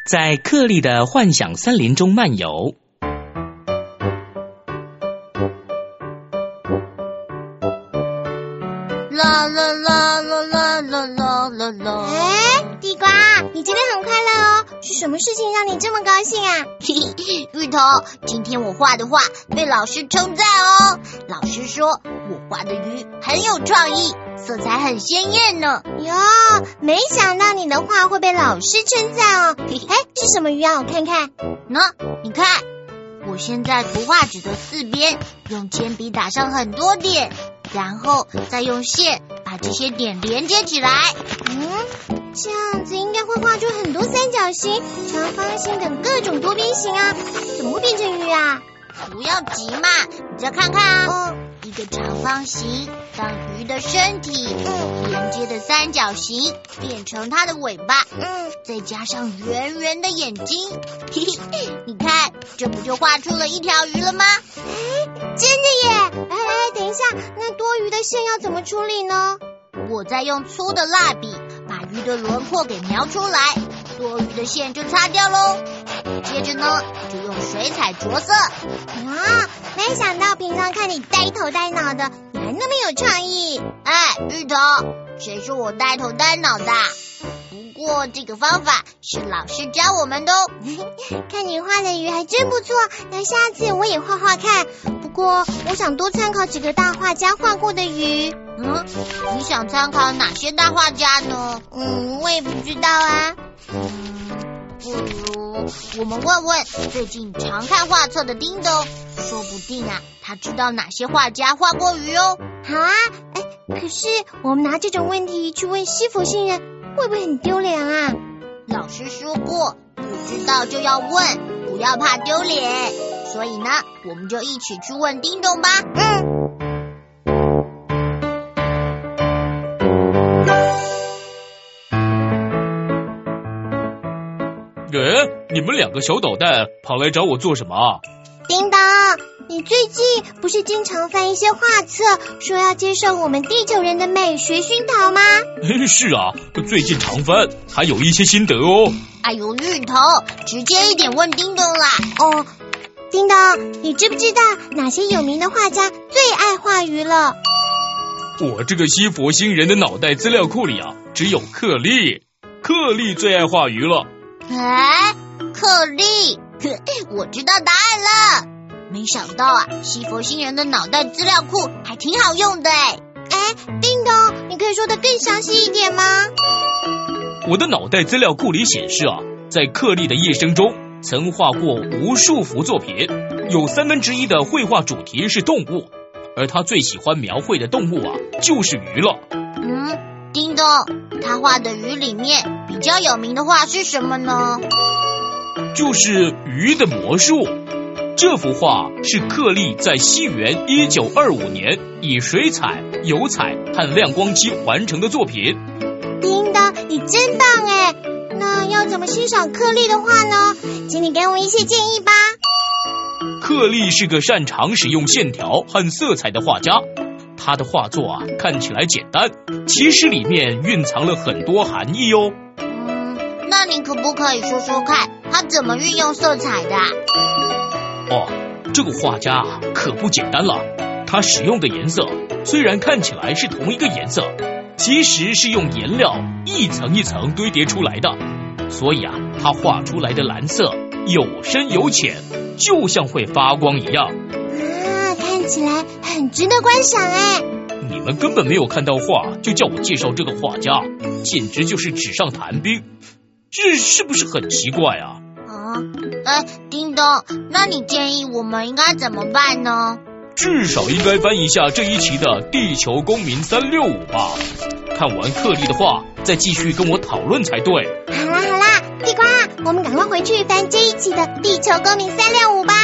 在克利的幻想森林中漫游。 啦啦啦啦啦啦啦啦啦！ 地瓜，你今天很快乐哦，是什么事情让你这么高兴啊？ 芋头，今天我画的画被老师称赞哦。老师说我画的鱼很有创意，色彩很鲜艳呢。 哟，没想到你的画会被老师称赞哦。是什么鱼啊？我看看。 你看，我先在图画纸的四边用铅笔打上很多点，然后再用线把这些点连接起来。 这样子应该会画出很多三角形、长方形等各种多边形啊，怎么会变成鱼啊？ 不要急嘛，你再看看啊。一个长方形当鱼的身体，连接的三角形变成它的尾巴，再加上圆圆的眼睛，你看这不就画出了一条鱼了吗？ 真的耶！等一下，那多余的线要怎么处理呢？ 我再用粗的蜡笔把鱼的轮廓给描出来，多余的线就擦掉咯。接着呢，就用水彩着色。 哇，没想到平常看你呆头呆脑的，你还那么有创意。 芋头，谁说我呆头呆脑的？不过这个方法是老师教我们的哦。 看你画的鱼还真不错，那下次我也画画看。不过我想多参考几个大画家画过的鱼。 你想参考哪些大画家呢？ 我也不知道啊。 不如我们问问最近常看画册的叮咚，说不定啊，他知道哪些画家画过鱼哦。 好啊，可是我们拿这种问题去问西佛星人，会不会很丢脸啊？ 老师说过，不知道就要问，不要怕丢脸。所以呢，我们就一起去问叮咚吧。 你们两个小捣蛋跑来找我做什么啊？ 叮当，你最近不是经常翻一些画册，说要接受我们地球人的美学熏陶吗？ 是啊，最近常翻，还有一些心得哦。 哎呦，芋头，直接一点问叮咚啦。 叮当，你知不知道哪些有名的画家最爱画鱼了？ 我这个西佛星人的脑袋资料库里啊，只有克利最爱画鱼了。 克利，我知道答案了。没想到啊，西佛星人的脑袋资料库还挺好用的叮咚，你可以说得更详细一点吗？ 我的脑袋资料库里显示啊，在克利的一生中曾画过无数幅作品，有1/3的绘画主题是动物，而他最喜欢描绘的动物啊，就是鱼了。 叮咚，他画的鱼里面比较有名的画是什么呢？ 就是鱼的魔术。这幅画是克利在西元1925年以水彩、油彩和亮光漆完成的作品。 叮当，你真棒耶！那要怎么欣赏克利的画呢？请你给我一些建议吧。 克利是个擅长使用线条和色彩的画家，他的画作啊看起来简单，其实里面蕴藏了很多含义哦。 那你可不可以说说看，他怎么运用色彩的？ 这个画家啊可不简单了，他使用的颜色虽然看起来是同一个颜色，其实是用颜料一层一层堆叠出来的，所以啊，他画出来的蓝色有深有浅，就像会发光一样。 看起来很值得观赏哎。 你们根本没有看到画，就叫我介绍这个画家，简直就是纸上谈兵，这是不是很奇怪啊？ 叮咚，那你建议我们应该怎么办呢？ 至少应该翻一下这一期的《地球公民365》吧。看完克利的画，再继续跟我讨论才对。 好啦，地瓜，我们赶快回去翻这一期的《地球公民365》吧。